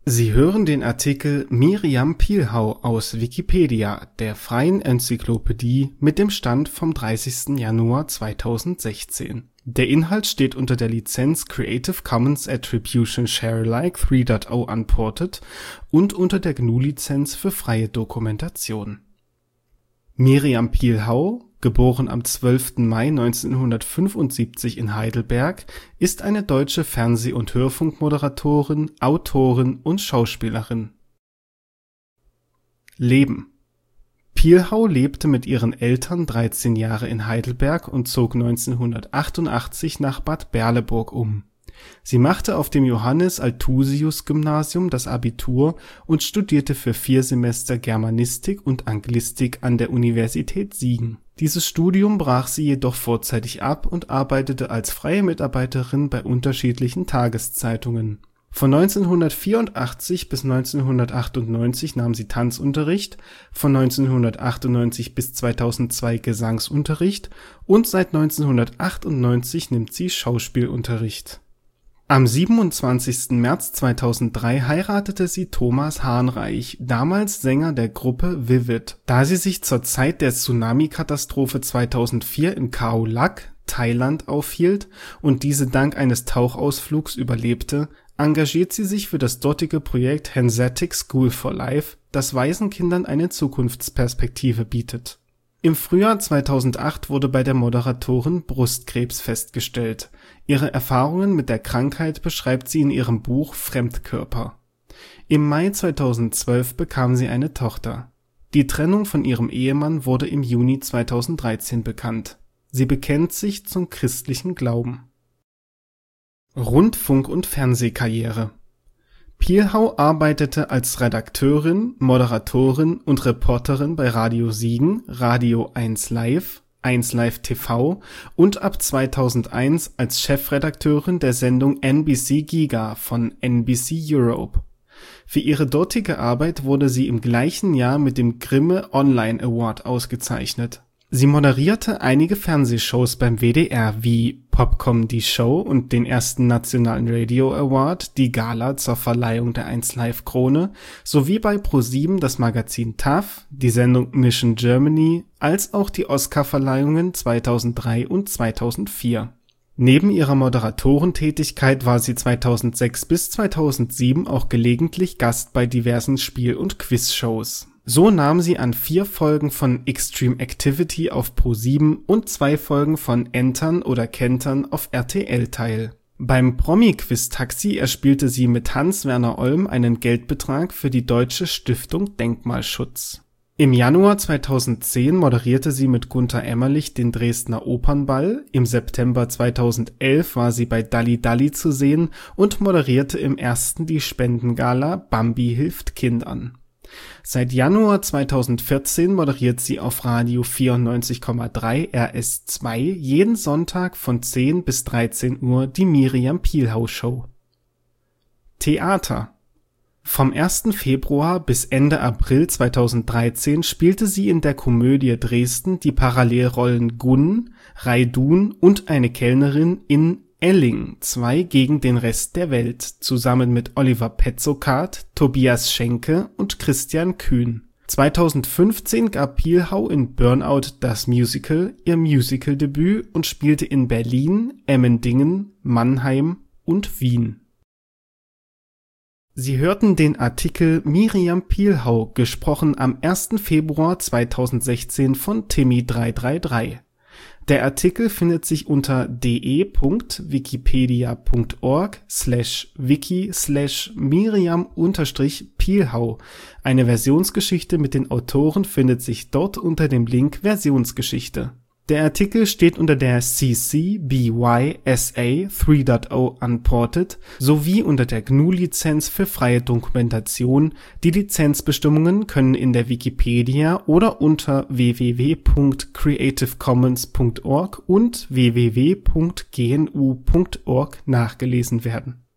Sie hören den Artikel Miriam Pielhau, aus Wikipedia, der freien Enzyklopädie. Mit dem Stand vom 30. Januar 2016. Der Inhalt steht unter der Lizenz Creative Commons Attribution Share Alike 3 Punkt 0 Unported und unter der GNU-Lizenz für freie Dokumentation. Miriam Pielhau, geboren am 12. Mai 1975 in Heidelberg, ist eine deutsche Fernseh- und Hörfunkmoderatorin, Autorin und Schauspielerin. Leben: Pielhau lebte mit ihren Eltern 13 Jahre in Heidelberg und zog 1988 nach Bad Berleburg um. Sie machte auf dem Johannes-Althusius-Gymnasium das Abitur und studierte für 4 Semester Germanistik und Anglistik an der Universität Siegen. Dieses Studium brach sie jedoch vorzeitig ab und arbeitete als freie Mitarbeiterin bei unterschiedlichen Tageszeitungen. Von 1984 bis 1998 nahm sie Tanzunterricht, von 1998 bis 2002 Gesangsunterricht und seit 1998 nimmt sie Schauspielunterricht. Am 27. März 2003 heiratete sie Thomas Hahnreich, damals Sänger der Gruppe Vivid. Da sie sich zur Zeit der Tsunami-Katastrophe 2004 in Khao Lak, Thailand, aufhielt und diese dank eines Tauchausflugs überlebte, engagiert sie sich für das dortige Projekt Hanseatic School for Life, das Waisenkindern eine Zukunftsperspektive bietet. Im Frühjahr 2008 wurde bei der Moderatorin Brustkrebs festgestellt. Ihre Erfahrungen mit der Krankheit beschreibt sie in ihrem Buch Fremdkörper. Im Mai 2012 bekam sie eine Tochter. Die Trennung von ihrem Ehemann wurde im Juni 2013 bekannt. Sie bekennt sich zum christlichen Glauben. Rundfunk- und Fernsehkarriere: Pielhau arbeitete als Redakteurin, Moderatorin und Reporterin bei Radio Siegen, Radio 1 Live, 1 Live TV und ab 2001 als Chefredakteurin der Sendung NBC Giga von NBC Europe. Für ihre dortige Arbeit wurde sie im gleichen Jahr mit dem Grimme Online Award ausgezeichnet. Sie moderierte einige Fernsehshows beim WDR wie Popcom die Show und den ersten Nationalen Radio Award, die Gala zur Verleihung der 1 Live Krone, sowie bei ProSieben das Magazin TAF, die Sendung Mission Germany, als auch die Oscar-Verleihungen 2003 und 2004. Neben ihrer Moderatorentätigkeit war sie 2006 bis 2007 auch gelegentlich Gast bei diversen Spiel- und Quizshows. So nahm sie an 4 Folgen von Extreme Activity auf ProSieben und 2 Folgen von Entern oder Kentern auf RTL teil. Beim Promi-Quiz-Taxi erspielte sie mit Hans-Werner Olm einen Geldbetrag für die Deutsche Stiftung Denkmalschutz. Im Januar 2010 moderierte sie mit Gunter Emmerlich den Dresdner Opernball, im September 2011 war sie bei Dalli Dalli zu sehen und moderierte im ersten die Spendengala Bambi hilft Kindern. Seit Januar 2014 moderiert sie auf Radio 94,3 RS2 jeden Sonntag von 10 bis 13 Uhr die Miriam Pielhau Show. Theater: Vom 1. Februar bis Ende April 2013 spielte sie in der Komödie Dresden die Parallelrollen Gunn, Reidun und eine Kellnerin in Elling 2 gegen den Rest der Welt, zusammen mit Oliver Petzokat, Tobias Schenke und Christian Kühn. 2015 gab Pielhau in Burnout das Musical ihr Musicaldebüt und spielte in Berlin, Emmendingen, Mannheim und Wien. Sie hörten den Artikel Miriam Pielhau, gesprochen am 1. Februar 2016 von Timmy333. Der Artikel findet sich unter de.wikipedia.org/wiki/Miriam-Pielhau. Eine Versionsgeschichte mit den Autoren findet sich dort unter dem Link Versionsgeschichte. Der Artikel steht unter der CC BY SA 3 Punkt 0 Unported sowie unter der GNU-Lizenz für freie Dokumentation. Die Lizenzbestimmungen können in der Wikipedia oder unter www.creativecommons.org und www.gnu.org nachgelesen werden